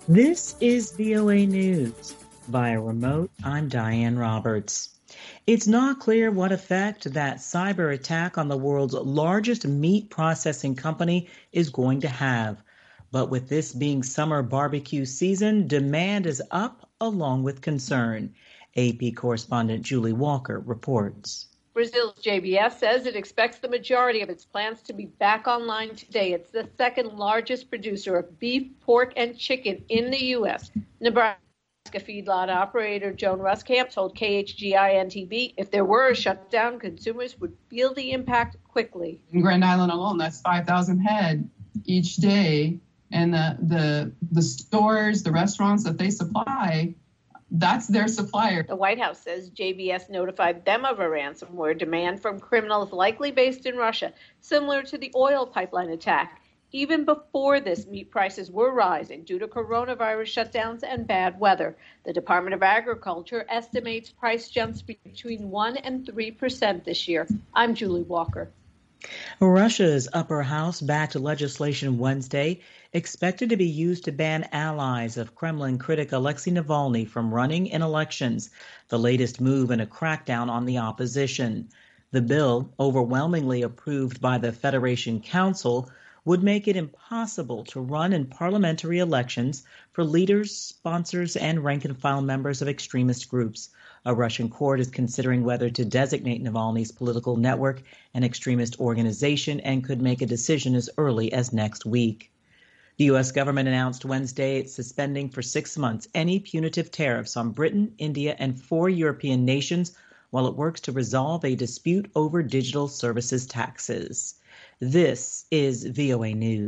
This is VOA News. Via remote, I'm Diane Roberts. It's not clear what effect that cyber attack on the world's largest meat processing company is going to have. But with this being summer barbecue season, demand is up along with concern. AP correspondent Julie Walker reports. Brazil's JBS says it expects the majority of its plants to be back online today. It's the second largest producer of beef, pork, and chicken in the U.S. Nebraska feedlot operator Joan Ruskamp told KHGI-NTB if there were a shutdown, consumers would feel the impact quickly. In Grand Island alone, that's 5,000 head each day. And the stores, the restaurants that they supply, that's their supplier. The White House says JBS notified them of a ransomware demand from criminals likely based in Russia, similar to the oil pipeline attack. Even before this, meat prices were rising due to coronavirus shutdowns and bad weather. The Department of Agriculture estimates price jumps between 1% and 3% this year. I'm Julie Walker. Russia's upper house backed legislation Wednesday expected to be used to ban allies of Kremlin critic Alexei Navalny from running in elections, the latest move in a crackdown on the opposition. The bill, overwhelmingly approved by the Federation Council, would make it impossible to run in parliamentary elections for leaders, sponsors, and rank-and-file members of extremist groups. A Russian court is considering whether to designate Navalny's political network an extremist organization and could make a decision as early as next week. The U.S. government announced Wednesday it's suspending for 6 months any punitive tariffs on Britain, India, and 4 European nations while it works to resolve a dispute over digital services taxes. This is VOA News.